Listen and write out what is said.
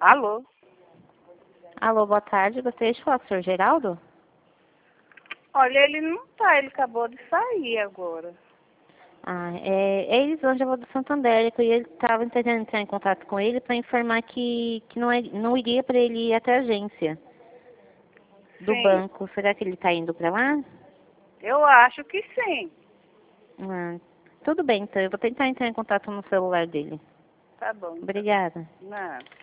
Alô? Alô, boa tarde. Gostaria de falar com o senhor Geraldo? Olha, ele não tá, ele acabou de sair agora. É Elisângela do Santander, que ele estava tentando entrar em contato com ele para informar que não iria para ele ir até a agência do Sim, banco. Será que ele está indo para lá? eu acho que sim. Ah, tudo bem, então eu vou tentar entrar em contato no celular dele. Tá bom, então. Obrigada. Nada.